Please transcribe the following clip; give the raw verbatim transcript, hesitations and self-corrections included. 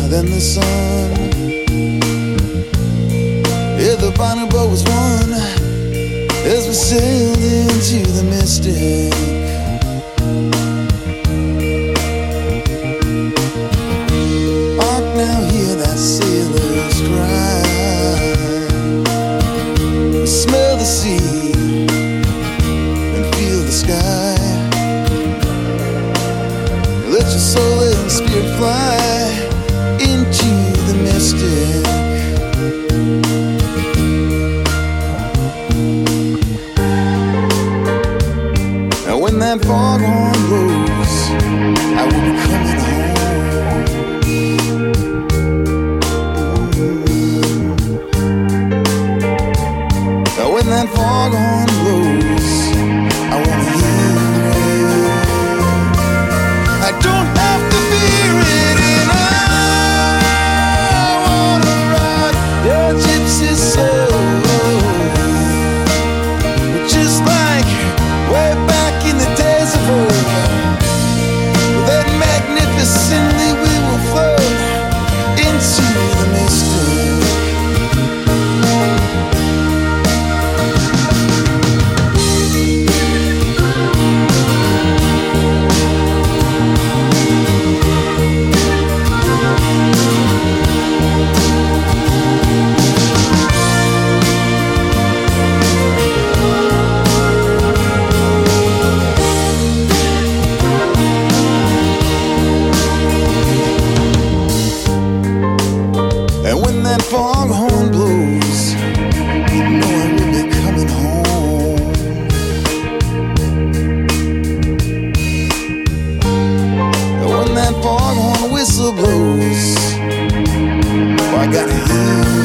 than the sun. Yeah, the bonnet boat was won as we sailed into the mystic. Hark now, hear that sailor's cry. Smell the sea and feel the sky. Let your soul and spirit fly into the mystic. Now when that foghorn blows, I will be coming home. Now when that foghorn blows, I wanna hear it. I don't have to fear it, and I wanna ride your gypsy soul. Just like way back in the days of old, that magnificently we will float into the mystic. And when that foghorn blows, you know I will be coming home. And when that foghorn whistle blows, oh, I gotta hear